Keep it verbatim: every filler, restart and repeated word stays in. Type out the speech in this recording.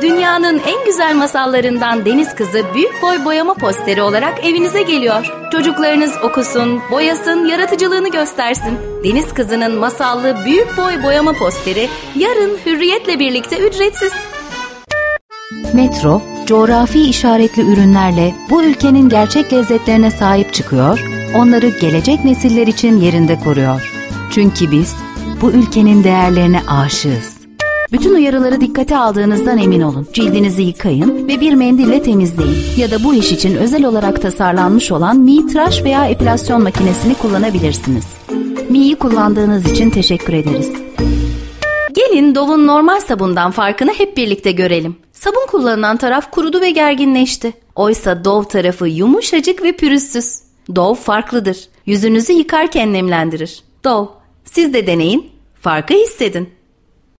Dünyanın en güzel masallarından Deniz Kızı büyük boy boyama posteri olarak evinize geliyor. Çocuklarınız okusun, boyasın, yaratıcılığını göstersin. Deniz Kızı'nın masallı büyük boy boyama posteri yarın Hürriyet'le birlikte ücretsiz. Metro, coğrafi işaretli ürünlerle bu ülkenin gerçek lezzetlerine sahip çıkıyor, onları gelecek nesiller için yerinde koruyor. Çünkü biz bu ülkenin değerlerine aşığız. Bütün uyarıları dikkate aldığınızdan emin olun. Cildinizi yıkayın ve bir mendille temizleyin. Ya da bu iş için özel olarak tasarlanmış olan Mi tıraş veya epilasyon makinesini kullanabilirsiniz. Mi'yi kullandığınız için teşekkür ederiz. Gelin Dove'un normal sabundan farkını hep birlikte görelim. Sabun kullanılan taraf kurudu ve gerginleşti. Oysa Dove tarafı yumuşacık ve pürüzsüz. Dove farklıdır. Yüzünüzü yıkarken nemlendirir. Dove, siz de deneyin, farkı hissedin.